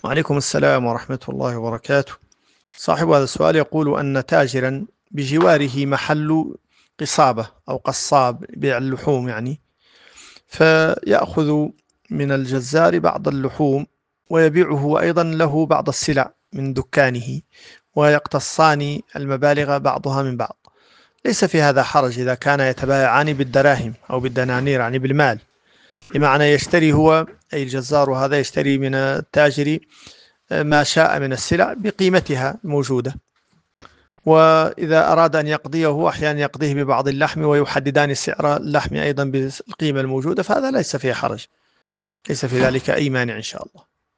وعليكم السلام ورحمة الله وبركاته. صاحب هذا السؤال يقول أن تاجرا بجواره محل قصابة أو قصاب بيع اللحوم يعني، فيأخذ من الجزار بعض اللحوم ويبيعه أيضا له بعض السلع من دكانه، ويقتصان المبالغ بعضها من بعض. ليس في هذا حرج إذا كان يتبايعان بالدراهم أو بالدنانير، يعني بالمال، بمعنى يشتري هو أي الجزار هذا يشتري من التاجر ما شاء من السلع بقيمتها الموجودة، وإذا أراد أن يقضيه أحيانا يقضيه ببعض اللحم ويحددان سعر اللحم أيضا بالقيمة الموجودة، فهذا ليس فيه حرج، ليس في ذلك أي مانع إن شاء الله.